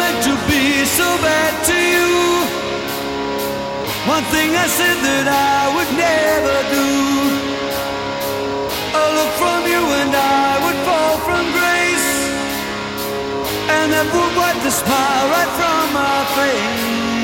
meant to be so bad to you. One thing I said that I would never do. A look from you and I would fall from grace, and that would wipe the smile right from my face.